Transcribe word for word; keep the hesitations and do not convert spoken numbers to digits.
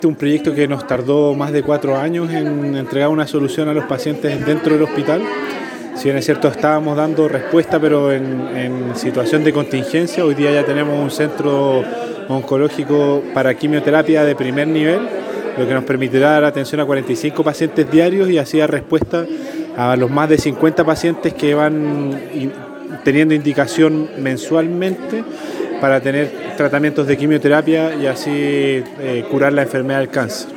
Un proyecto que nos tardó más de cuatro años en entregar una solución a los pacientes dentro del hospital. Si bien es cierto, estábamos dando respuesta, pero en, en situación de contingencia. Hoy día ya tenemos un centro oncológico para quimioterapia de primer nivel, lo que nos permitirá dar atención a cuarenta y cinco pacientes diarios y así dar respuesta a los más de cincuenta pacientes que van teniendo indicación mensualmente para tener tratamientos de quimioterapia y así eh, curar la enfermedad del cáncer.